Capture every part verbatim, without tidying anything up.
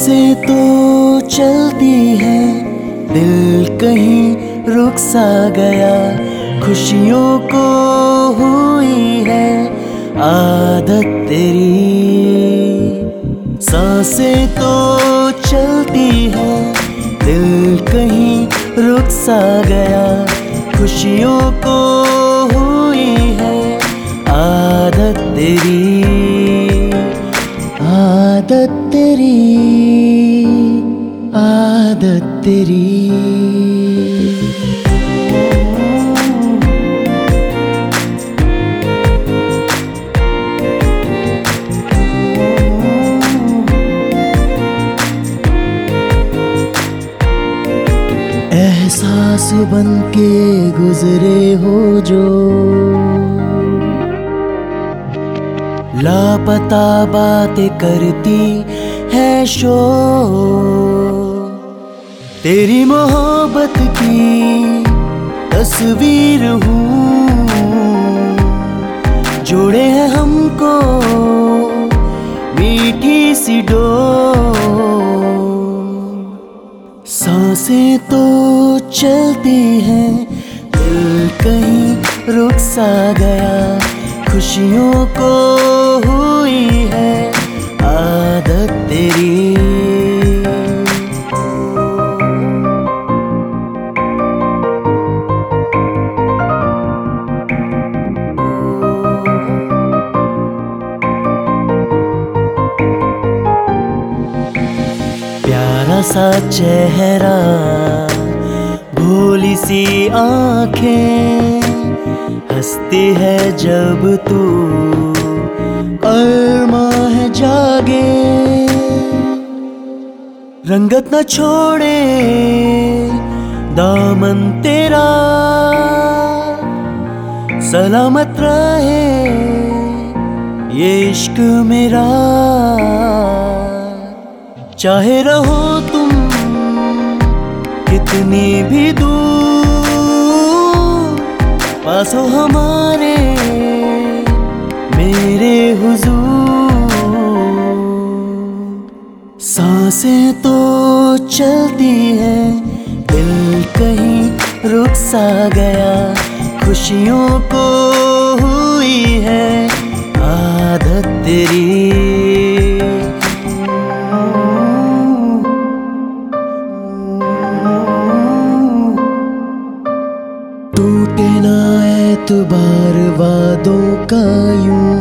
सांसें तो चलती है, दिल कहीं रुक सा गया। खुशियों को हुई है आदत तेरी। सांसें तो चलती है, दिल कहीं रुक सा गया। खुशियों को हुई है आदत तेरी, आदत तेरी, आदत तेरी। एहसास बन के गुजरे हो जो, लापता बातें करती है शोर। तेरी मोहब्बत की तस्वीर हूँ, जोड़े हैं हमको मीठी सी डोर। सांसें तो चलती हैं, दिल कहीं रुक सा गया। खुशियों को हुई है आदत तेरी। प्यारा सा चेहरा, भोली सी आंखें, हंसती है जब तू, अरमा है जागे। रंगत न छोड़े दामन तेरा, सलामत रहे ये इश्क मेरा। चाहे रहो तुम कितनी भी दूर, पास हो हमारे मेरे हुजूर। सांसें तो चलती हैं, दिल कहीं रुक सा गया। खुशियों को हुई है आदत तेरी। टूटे ना एतबार वादों का यूं,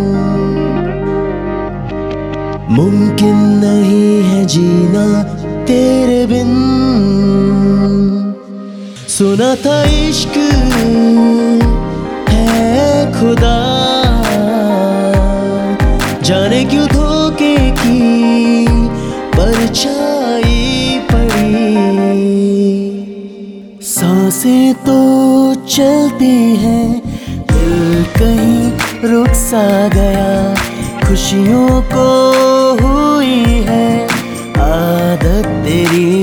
मुमकिन नहीं है जीना तेरे बिन। सुना था इश्क है खुदा, जाने क्यों धोखे की परछाई पड़ी। सांसें तो चलती हैं, दिल कहीं रुक सा गया। खुशियों को हुई है आदत तेरी।